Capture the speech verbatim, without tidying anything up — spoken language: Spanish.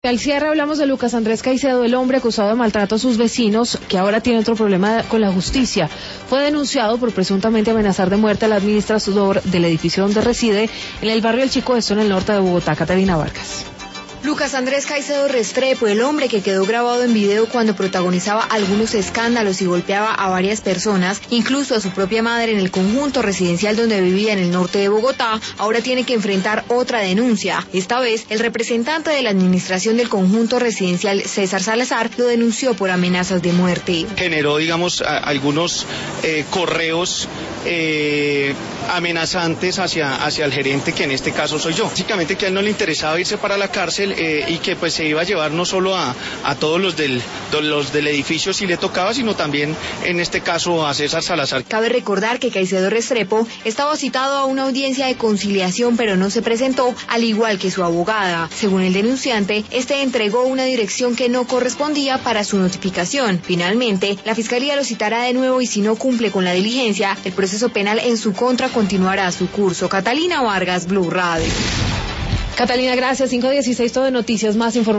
Al cierre hablamos de Lucas Andrés Caicedo, el hombre acusado de maltrato a sus vecinos, que ahora tiene otro problema con la justicia. Fue denunciado por presuntamente amenazar de muerte al administrador del edificio donde reside, en el barrio El Chico, esto en el norte de Bogotá. Catalina Vargas. Lucas Andrés Caicedo Restrepo, el hombre que quedó grabado en video cuando protagonizaba algunos escándalos y golpeaba a varias personas, incluso a su propia madre en el conjunto residencial donde vivía en el norte de Bogotá, ahora tiene que enfrentar otra denuncia. Esta vez, el representante de la administración del conjunto residencial, César Salazar, lo denunció por amenazas de muerte. Generó, digamos, a, algunos eh, correos eh, amenazantes hacia, hacia el gerente, que en este caso soy yo. Básicamente que a él no le interesaba irse para la cárcel, Eh, y que pues se iba a llevar no solo a, a todos los del, los del edificio si le tocaba, sino también en este caso a César Salazar. Cabe recordar que Caicedo Restrepo estaba citado a una audiencia de conciliación, pero no se presentó, al igual que su abogada. Según el denunciante, este entregó una dirección que no correspondía para su notificación. Finalmente, la fiscalía lo citará de nuevo y si no cumple con la diligencia, el proceso penal en su contra continuará su curso. Catalina Vargas, Blue Radio. Catalina, gracias. cinco dieciséis, todo de noticias, más información.